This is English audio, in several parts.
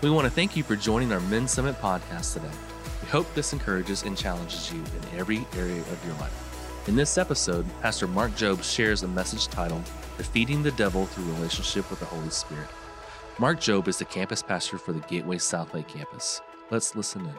We want to thank you for joining our Men's Summit podcast today. We hope this encourages and challenges you in every area of your life. In this episode, Pastor Mark Jobe shares a message titled, Defeating the Devil Through Relationship with the Holy Spirit. Mark Jobe is the campus pastor for the Gateway Southlake campus. Let's listen in.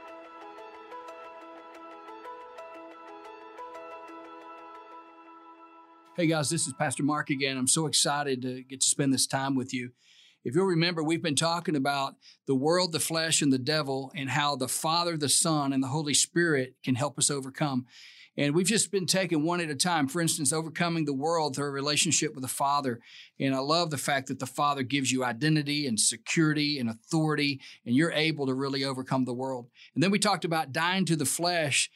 Hey guys, this is Pastor Mark again. I'm so excited to get to spend this time with you. If you'll remember, we've been talking about the world, the flesh, and the devil, and how the Father, the Son, and the Holy Spirit can help us overcome. And we've just been taking one at a time. For instance, overcoming the world through a relationship with the Father. And I love the fact that the Father gives you identity and security and authority, and you're able to really overcome the world. And then we talked about dying to the flesh,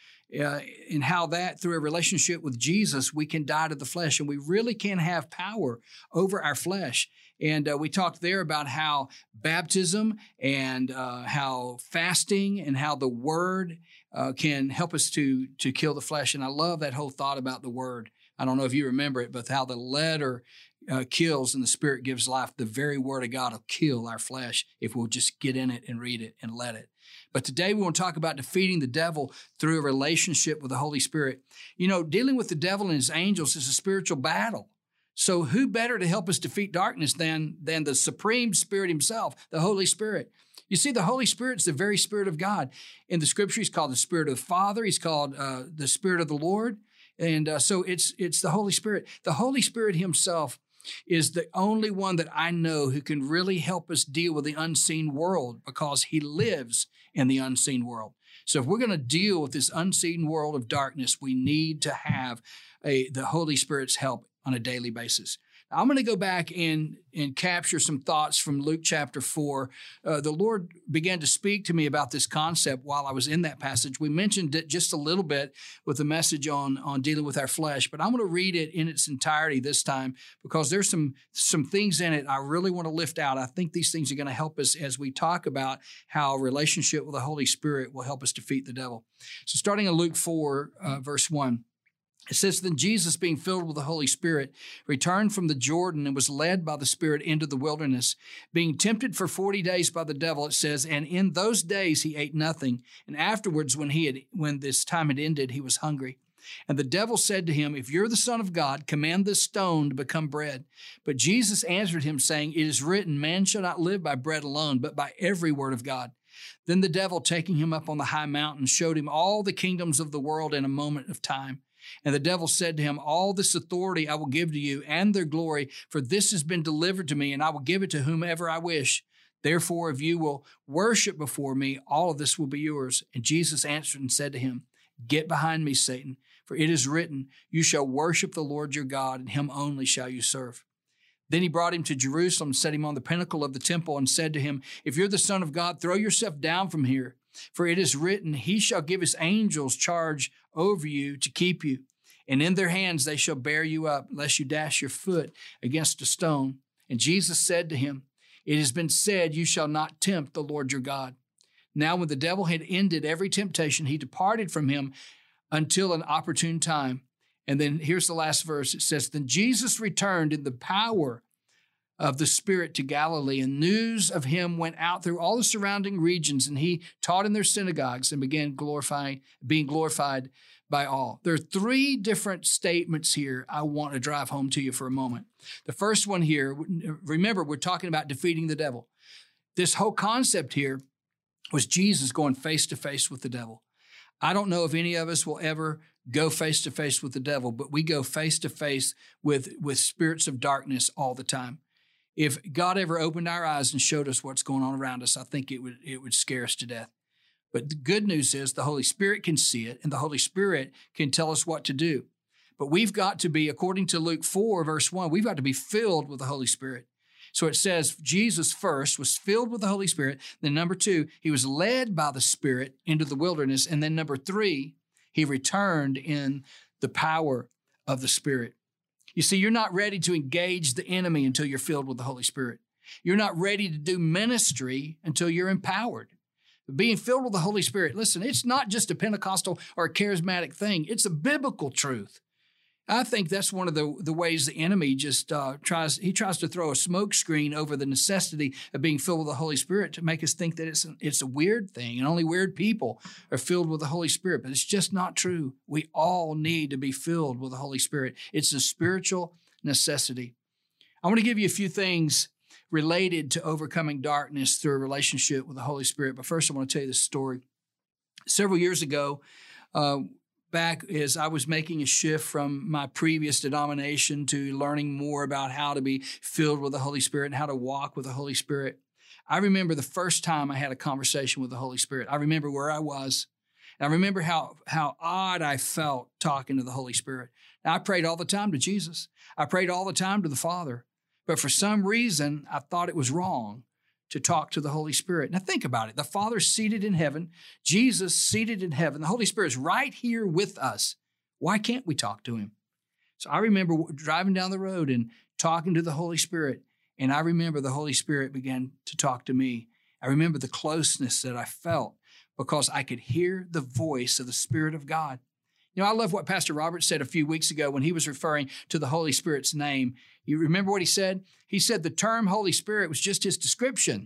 and how that through a relationship with Jesus, we can die to the flesh, and we really can have power over our flesh. And we talked there about how baptism and how fasting and how the Word can help us to kill the flesh. And I love that whole thought about the Word. I don't know if you remember it, but how the letter kills and the Spirit gives life. The very Word of God will kill our flesh if we'll just get in it and read it and let it. But today we want to talk about defeating the devil through a relationship with the Holy Spirit. You know, dealing with the devil and his angels is a spiritual battle. So who better to help us defeat darkness than the Supreme Spirit himself, the Holy Spirit? You see, the Holy Spirit's the very Spirit of God. In the Scripture, he's called the Spirit of the Father. He's called the Spirit of the Lord. And so it's the Holy Spirit. The Holy Spirit himself is the only one that I know who can really help us deal with the unseen world, because he lives in the unseen world. So if we're going to deal with this unseen world of darkness, we need to have the Holy Spirit's help on a daily basis. Now, I'm going to go back and capture some thoughts from Luke chapter 4. The Lord began to speak to me about this concept while I was in that passage. We mentioned it just a little bit with the message on dealing with our flesh, but I'm going to read it in its entirety this time because there's some things in it I really want to lift out. I think these things are going to help us as we talk about how a relationship with the Holy Spirit will help us defeat the devil. So starting in Luke 4, verse 1. It says, Then Jesus, being filled with the Holy Spirit, returned from the Jordan and was led by the Spirit into the wilderness, being tempted for 40 days by the devil, it says, and in those days he ate nothing. And afterwards, when this time had ended, he was hungry. And the devil said to him, If you're the Son of God, command this stone to become bread. But Jesus answered him, saying, It is written, Man shall not live by bread alone, but by every word of God. Then the devil, taking him up on the high mountain, showed him all the kingdoms of the world in a moment of time. And the devil said to him, All this authority I will give to you and their glory, for this has been delivered to me, and I will give it to whomever I wish. Therefore, if you will worship before me, all of this will be yours. And Jesus answered and said to him, Get behind me, Satan, for it is written, You shall worship the Lord your God, and him only shall you serve. Then he brought him to Jerusalem, set him on the pinnacle of the temple, and said to him, If you're the Son of God, throw yourself down from here. For it is written, He shall give his angels charge over you to keep you. And in their hands they shall bear you up, lest you dash your foot against a stone. And Jesus said to him, It has been said, You shall not tempt the Lord your God. Now when the devil had ended every temptation, he departed from him until an opportune time. And then here's the last verse. It says, Then Jesus returned in the power of the Spirit to Galilee, and news of him went out through all the surrounding regions, and he taught in their synagogues and began being glorified by all. There are three different statements here I want to drive home to you for a moment. The first one here, remember, we're talking about defeating the devil. This whole concept here was Jesus going face to face with the devil. I don't know if any of us will ever go face to face with the devil, but we go face to face with spirits of darkness all the time. If God ever opened our eyes and showed us what's going on around us, I think it would scare us to death. But the good news is the Holy Spirit can see it, and the Holy Spirit can tell us what to do. But we've got to be, according to Luke 4, verse 1, we've got to be filled with the Holy Spirit. So it says Jesus first was filled with the Holy Spirit. Then number 2, he was led by the Spirit into the wilderness. And then number 3, he returned in the power of the Spirit. You see, you're not ready to engage the enemy until you're filled with the Holy Spirit. You're not ready to do ministry until you're empowered. Being filled with the Holy Spirit, listen, it's not just a Pentecostal or a charismatic thing. It's a biblical truth. I think that's one of the ways the enemy just tries to throw a smoke screen over the necessity of being filled with the Holy Spirit to make us think that it's a weird thing and only weird people are filled with the Holy Spirit. But it's just not true. We all need to be filled with the Holy Spirit. It's a spiritual necessity. I want to give you a few things related to overcoming darkness through a relationship with the Holy Spirit. But first, I want to tell you this story. Several years ago, back as I was making a shift from my previous denomination to learning more about how to be filled with the Holy Spirit and how to walk with the Holy Spirit, I remember the first time I had a conversation with the Holy Spirit. I remember where I was. And I remember how odd I felt talking to the Holy Spirit. Now, I prayed all the time to Jesus. I prayed all the time to the Father. But for some reason, I thought it was wrong to talk to the Holy Spirit. Now think about it. The Father's seated in heaven. Jesus seated in heaven. The Holy Spirit's right here with us. Why can't we talk to him? So I remember driving down the road and talking to the Holy Spirit. And I remember the Holy Spirit began to talk to me. I remember the closeness that I felt because I could hear the voice of the Spirit of God. You know, I love what Pastor Robert said a few weeks ago when he was referring to the Holy Spirit's name. You remember what he said? He said the term Holy Spirit was just his description.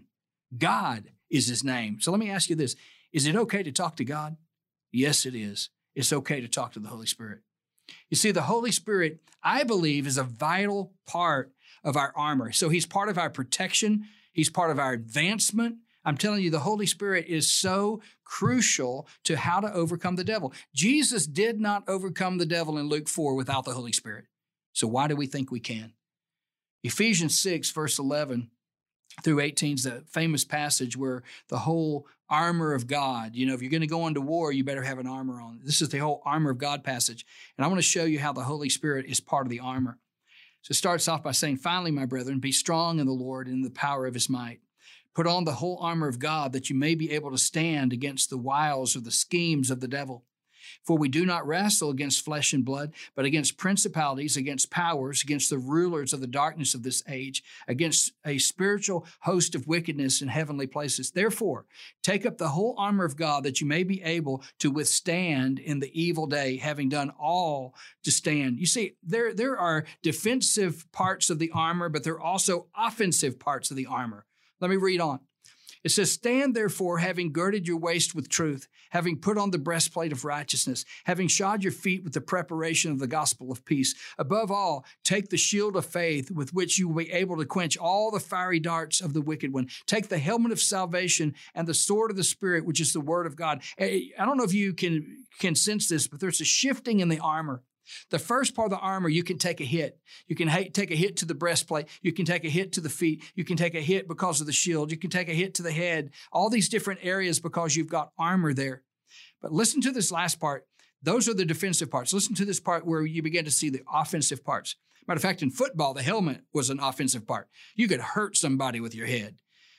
God is his name. So let me ask you this. Is it okay to talk to God? Yes, it is. It's okay to talk to the Holy Spirit. You see, the Holy Spirit, I believe, is a vital part of our armor. So he's part of our protection. He's part of our advancement. I'm telling you, the Holy Spirit is so crucial to how to overcome the devil. Jesus did not overcome the devil in Luke 4 without the Holy Spirit. So why do we think we can? Ephesians 6, verse 11 through 18 is the famous passage where the whole armor of God, you know, if you're going to go into war, you better have an armor on. This is the whole armor of God passage. And I want to show you how the Holy Spirit is part of the armor. So it starts off by saying, finally, my brethren, be strong in the Lord and in the power of his might. Put on the whole armor of God that you may be able to stand against the wiles or the schemes of the devil. For we do not wrestle against flesh and blood, but against principalities, against powers, against the rulers of the darkness of this age, against a spiritual host of wickedness in heavenly places. Therefore, take up the whole armor of God that you may be able to withstand in the evil day, having done all to stand. You see, there are defensive parts of the armor, but there are also offensive parts of the armor. Let me read on. It says, stand therefore, having girded your waist with truth, having put on the breastplate of righteousness, having shod your feet with the preparation of the gospel of peace. Above all, take the shield of faith with which you will be able to quench all the fiery darts of the wicked one. Take the helmet of salvation and the sword of the Spirit, which is the word of God. I don't know if you can sense this, but there's a shifting in the armor. The first part of the armor, you can take a hit. You can take a hit to the breastplate. You can take a hit to the feet. You can take a hit because of the shield. You can take a hit to the head. All these different areas because you've got armor there. But listen to this last part. Those are the defensive parts. Listen to this part where you begin to see the offensive parts. Matter of fact, in football, the helmet was an offensive part. You could hurt somebody with your head.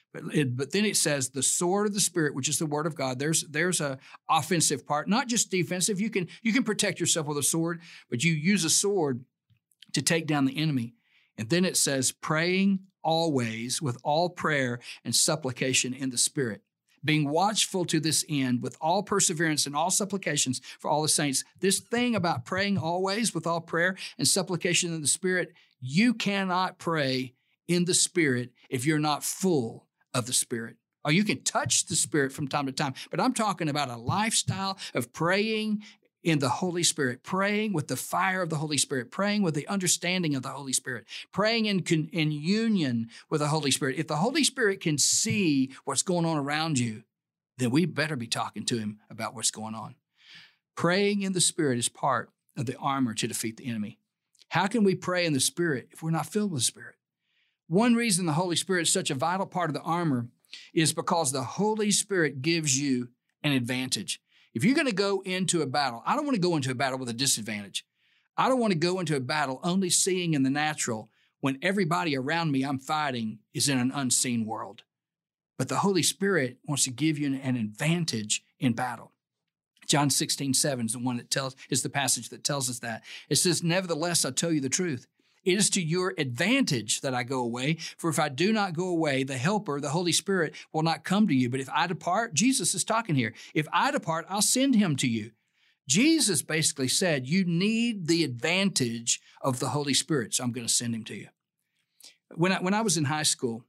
But then it says the sword of the Spirit, which is the word of God. There's a offensive part, not just defensive. You can protect yourself with a sword, but you use a sword to take down the enemy. And then it says praying always with all prayer and supplication in the Spirit, being watchful to this end with all perseverance and all supplications for all the saints. This thing about praying always with all prayer and supplication in the Spirit, you cannot pray in the Spirit if you're not full of the Spirit. Or you can touch the Spirit from time to time, but I'm talking about a lifestyle of praying in the Holy Spirit, praying with the fire of the Holy Spirit, praying with the understanding of the Holy Spirit, praying in union with the Holy Spirit. If the Holy Spirit can see what's going on around you, then we better be talking to him about what's going on. Praying in the Spirit is part of the armor to defeat the enemy. How can we pray in the Spirit if we're not filled with the Spirit? One reason the Holy Spirit is such a vital part of the armor is because the Holy Spirit gives you an advantage. If you're going to go into a battle, I don't want to go into a battle with a disadvantage. I don't want to go into a battle only seeing in the natural when everybody around me I'm fighting is in an unseen world. But the Holy Spirit wants to give you an advantage in battle. John 16:7 is the one is the passage that tells us that. It says, nevertheless, I tell you the truth. It is to your advantage that I go away. For if I do not go away, the Helper, the Holy Spirit, will not come to you. But if I depart, Jesus is talking here. If I depart, I'll send him to you. Jesus basically said, you need the advantage of the Holy Spirit, so I'm going to send him to you. When I was in high school,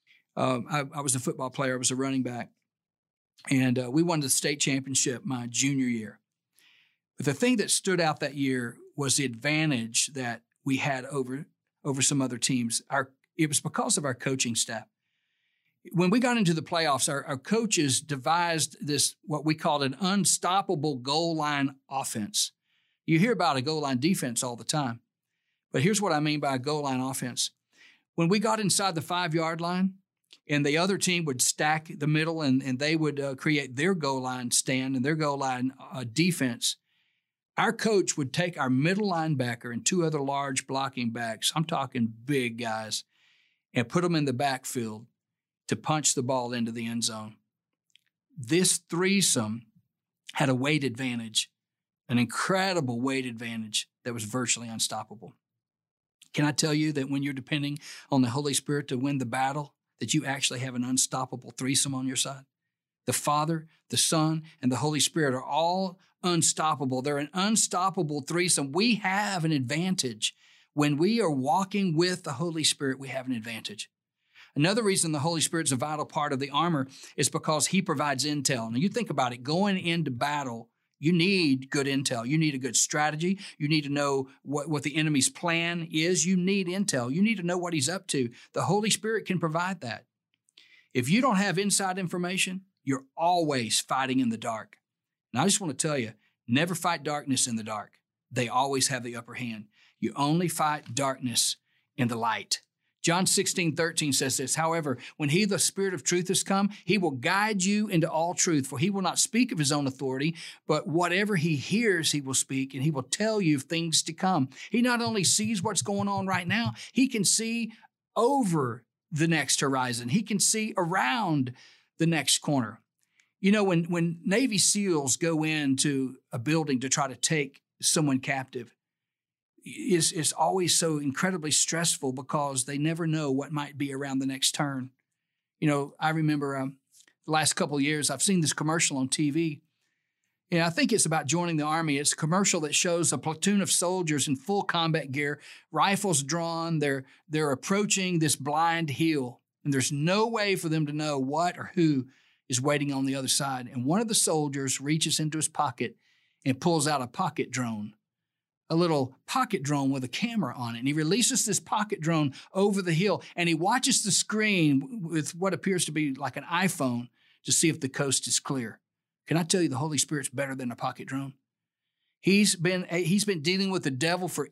I was a football player. I was a running back. And we won the state championship my junior year. But the thing that stood out that year was the advantage that we had over some other teams. It was because of our coaching staff. When we got into the playoffs, our coaches devised this, what we called an unstoppable goal line offense. You hear about a goal line defense all the time, but here's what I mean by a goal line offense. When we got inside the 5-yard line and the other team would stack the middle and they would create their goal line stand and their goal line defense, our coach would take our middle linebacker and 2 other large blocking backs, I'm talking big guys, and put them in the backfield to punch the ball into the end zone. This threesome had a weight advantage, an incredible weight advantage that was virtually unstoppable. Can I tell you that when you're depending on the Holy Spirit to win the battle, that you actually have an unstoppable threesome on your side? The Father, the Son, and the Holy Spirit are all unstoppable. They're an unstoppable threesome. We have an advantage. When we are walking with the Holy Spirit, we have an advantage. Another reason the Holy Spirit's a vital part of the armor is because he provides intel. Now, you think about it, going into battle, you need good intel. You need a good strategy. You need to know what the enemy's plan is. You need intel. You need to know what he's up to. The Holy Spirit can provide that. If you don't have inside information, you're always fighting in the dark. And I just want to tell you, never fight darkness in the dark. They always have the upper hand. You only fight darkness in the light. John 16:13 says this, however, when he, the Spirit of truth, has come, he will guide you into all truth, for he will not speak of his own authority, but whatever he hears, he will speak, and he will tell you things to come. He not only sees what's going on right now, he can see over the next horizon. He can see around the next corner. You know, when Navy SEALs go into a building to try to take someone captive, is always so incredibly stressful because they never know what might be around the next turn. You know, I remember the last couple of years, I've seen this commercial on TV. And I think it's about joining the Army. It's a commercial that shows a platoon of soldiers in full combat gear, rifles drawn. They're approaching this blind hill, and there's no way for them to know what or who is waiting on the other side. And one of the soldiers reaches into his pocket and pulls out a pocket drone. A little pocket drone with a camera on it. And he releases this pocket drone over the hill, and he watches the screen with what appears to be like an iPhone to see if the coast is clear. Can I tell you, the Holy Spirit's better than a pocket drone? He's been dealing with the devil for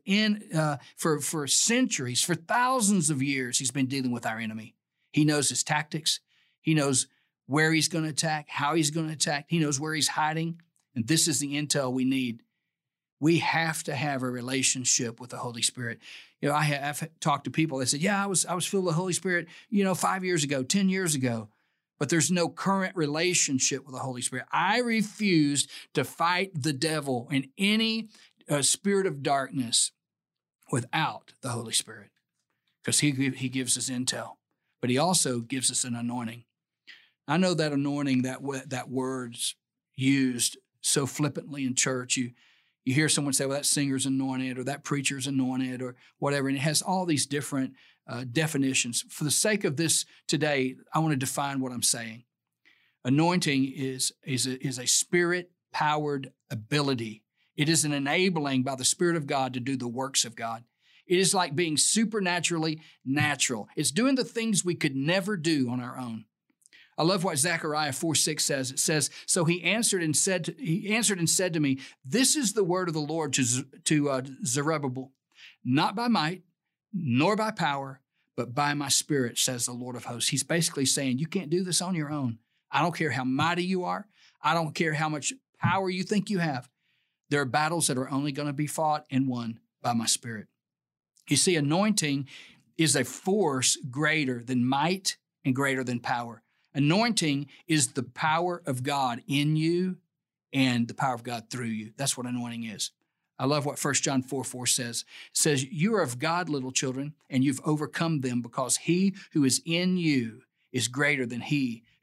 centuries, for thousands of years. He's been dealing with our enemy. He knows his tactics. He knows where he's going to attack, how he's going to attack. He knows where he's hiding. And this is the intel we need. We have to have a relationship with the Holy Spirit. You know, I've talked to people that said, yeah, I was filled with the Holy Spirit, 5 years ago, 10 years ago, but there's no current relationship with the Holy Spirit. I refuse to fight the devil and any spirit of darkness without the Holy Spirit, because he gives us intel, but he also gives us an anointing. I know that anointing, that word's used so flippantly in church. You hear someone say, well, that singer's anointed or that preacher's anointed or whatever, and it has all these different definitions. For the sake of this today, I want to define what I'm saying. Anointing is a spirit-powered ability. It is an enabling by the Spirit of God to do the works of God. It is like being supernaturally natural. It's doing the things we could never do on our own. I love what Zechariah 4:6 says. It says, so he answered and said to me, this is the word of the Lord to Zerubbabel, not by might, nor by power, but by my Spirit, says the Lord of hosts. He's basically saying, you can't do this on your own. I don't care how mighty you are. I don't care how much power you think you have. There are battles that are only going to be fought and won by my Spirit. You see, anointing is a force greater than might and greater than power. Anointing is the power of God in you and the power of God through you. That's what anointing is. I love what 1 John 4:4 says. It says, you are of God, little children, and you've overcome them because he who is in you is greater than he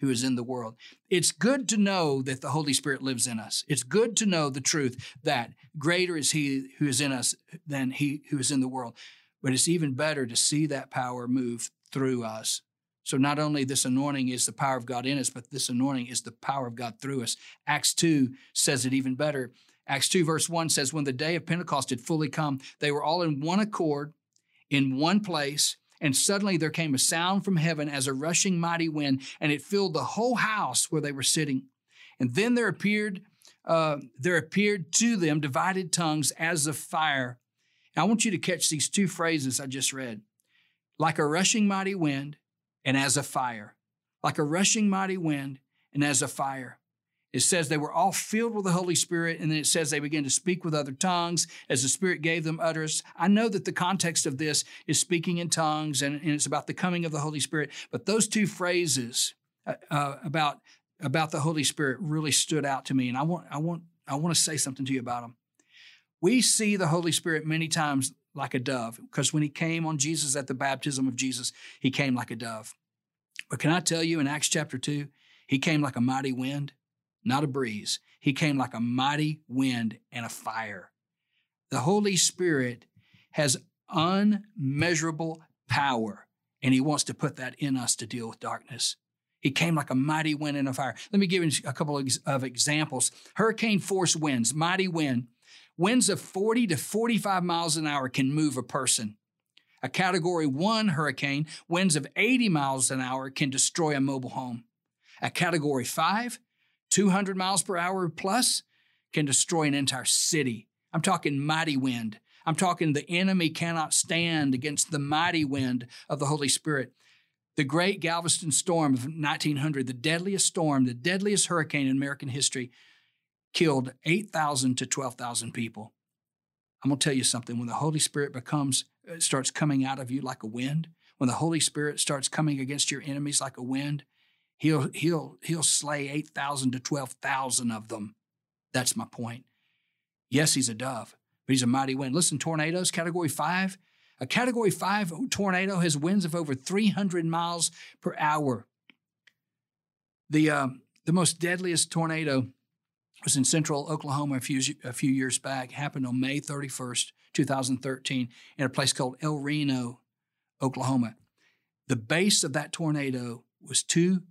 who is in the world. It's good to know that the Holy Spirit lives in us. It's good to know the truth that greater is he who is in us than he who is in the world. But it's even better to see that power move through us. So not only this anointing is the power of God in us, but this anointing is the power of God through us. Acts 2 says it even better. Acts 2 verse 1 says, when the day of Pentecost had fully come, they were all in one accord, in one place, and suddenly there came a sound from heaven as a rushing mighty wind, and it filled the whole house where they were sitting. And then there appeared to them divided tongues as of fire. Now, I want you to catch these two phrases I just read. Like a rushing mighty wind and as a fire. Like a rushing mighty wind and as a fire. It says they were all filled with the Holy Spirit, and then it says they began to speak with other tongues as the Spirit gave them utterance. I know that the context of this is speaking in tongues, and it's about the coming of the Holy Spirit, but those two phrases about the Holy Spirit really stood out to me, and I want to say something to you about them. We see the Holy Spirit many times like a dove, because when he came on Jesus at the baptism of Jesus, he came like a dove. But can I tell you, in Acts chapter 2, he came like a mighty wind. Not a breeze. He came like a mighty wind and a fire. The Holy Spirit has unmeasurable power, and he wants to put that in us to deal with darkness. He came like a mighty wind and a fire. Let me give you a couple of examples. Hurricane force winds, mighty wind. Winds of 40 to 45 miles an hour can move a person. A Category 1 hurricane, winds of 80 miles an hour can destroy a mobile home. A Category 5, 200 miles per hour plus can destroy an entire city. I'm talking mighty wind. I'm talking the enemy cannot stand against the mighty wind of the Holy Spirit. The great Galveston storm of 1900, the deadliest storm, the deadliest hurricane in American history, killed 8,000 to 12,000 people. I'm going to tell you something. When the Holy Spirit starts coming out of you like a wind, when the Holy Spirit starts coming against your enemies like a wind, He'll slay 8,000 to 12,000 of them. That's my point. Yes, he's a dove, but he's a mighty wind. Listen, tornadoes, Category 5. A Category 5 tornado has winds of over 300 miles per hour. The most deadliest tornado was in central Oklahoma a few years back. It happened on May 31st, 2013, in a place called El Reno, Oklahoma. The base of that tornado was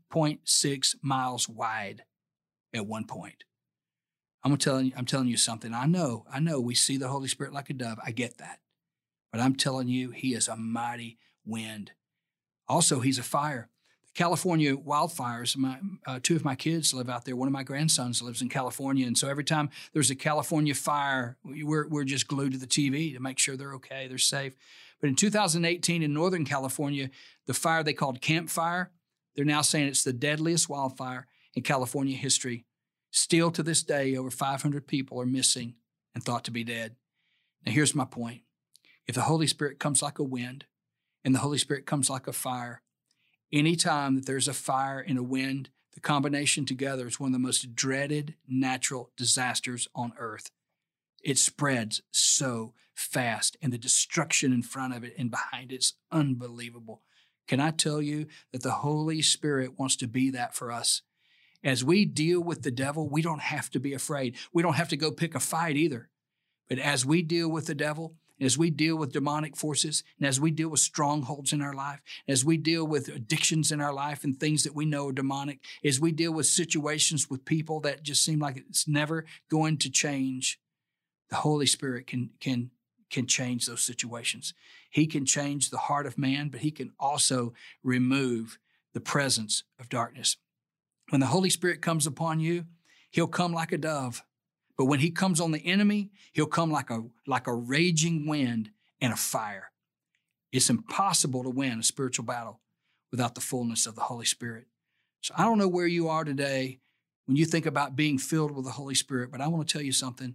2.6 miles wide at one point. I'm telling you something. I know we see the Holy Spirit like a dove. I get that. But I'm telling you, he is a mighty wind. Also, he's a fire. The California wildfires, two of my kids live out there. One of my grandsons lives in California. And so every time there's a California fire, we're just glued to the TV to make sure they're okay, they're safe. But in 2018 in Northern California, the fire they called Camp Fire, they're now saying it's the deadliest wildfire in California history. Still to this day, over 500 people are missing and thought to be dead. Now, here's my point. If the Holy Spirit comes like a wind and the Holy Spirit comes like a fire, anytime that there's a fire and a wind, the combination together is one of the most dreaded natural disasters on earth. It spreads so fast, and the destruction in front of it and behind it's unbelievable. Can I tell you that the Holy Spirit wants to be that for us? As we deal with the devil, we don't have to be afraid. We don't have to go pick a fight either. But as we deal with the devil, as we deal with demonic forces, and as we deal with strongholds in our life, as we deal with addictions in our life and things that we know are demonic, as we deal with situations with people that just seem like it's never going to change, the Holy Spirit can change those situations. He can change the heart of man, but he can also remove the presence of darkness. When the Holy Spirit comes upon you, he'll come like a dove. But when he comes on the enemy, he'll come like a raging wind and a fire. It's impossible to win a spiritual battle without the fullness of the Holy Spirit. So I don't know where you are today when you think about being filled with the Holy Spirit, but I want to tell you something.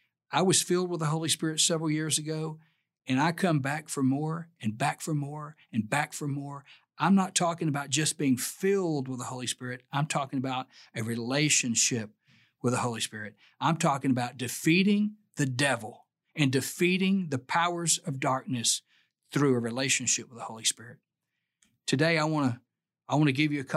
I was filled with the Holy Spirit several years ago, and I come back for more and back for more and back for more. I'm not talking about just being filled with the Holy Spirit. I'm talking about a relationship with the Holy Spirit. I'm talking about defeating the devil and defeating the powers of darkness through a relationship with the Holy Spirit. Today, I want to give you a couple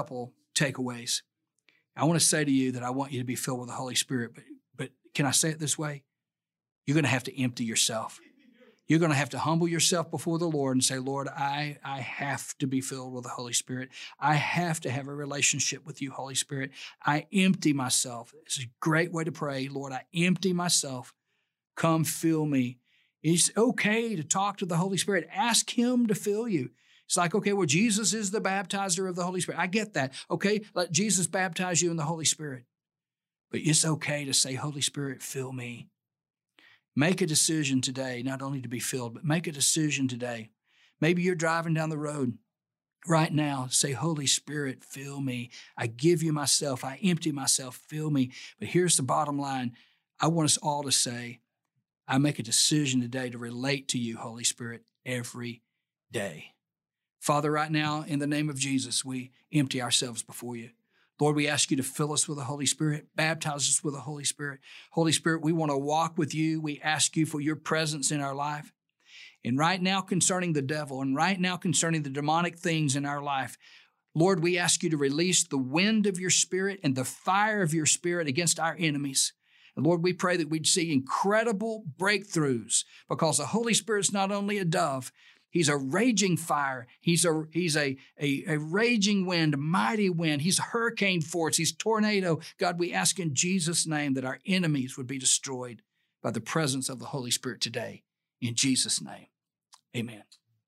takeaways. I want to say to you that I want you to be filled with the Holy Spirit, but can I say it this way? You're going to have to empty yourself. You're going to have to humble yourself before the Lord and say, Lord, I have to be filled with the Holy Spirit. I have to have a relationship with you, Holy Spirit. I empty myself. It's a great way to pray. Lord, I empty myself. Come fill me. It's okay to talk to the Holy Spirit. Ask him to fill you. It's like, okay, well, Jesus is the baptizer of the Holy Spirit. I get that. Okay, let Jesus baptize you in the Holy Spirit. But it's okay to say, Holy Spirit, fill me. Make a decision today, not only to be filled, but make a decision today. Maybe you're driving down the road right now. Say, Holy Spirit, fill me. I give you myself. I empty myself. Fill me. But here's the bottom line. I want us all to say, I make a decision today to relate to you, Holy Spirit, every day. Father, right now, in the name of Jesus, we empty ourselves before you. Lord, we ask you to fill us with the Holy Spirit, baptize us with the Holy Spirit. Holy Spirit, we want to walk with you. We ask you for your presence in our life. And right now concerning the devil, and right now concerning the demonic things in our life, Lord, we ask you to release the wind of your Spirit and the fire of your Spirit against our enemies. And Lord, we pray that we'd see incredible breakthroughs because the Holy Spirit's not only a dove, he's a raging fire. He's a raging wind, a mighty wind. He's a hurricane force. He's tornado. God, we ask in Jesus' name that our enemies would be destroyed by the presence of the Holy Spirit today. In Jesus' name, amen.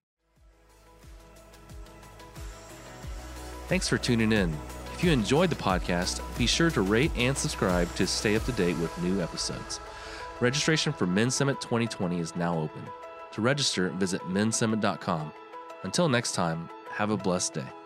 Thanks for tuning in. If you enjoyed the podcast, be sure to rate and subscribe to stay up to date with new episodes. Registration for Men's Summit 2020 is now open. To register, visit mensummit.com. Until next time, have a blessed day.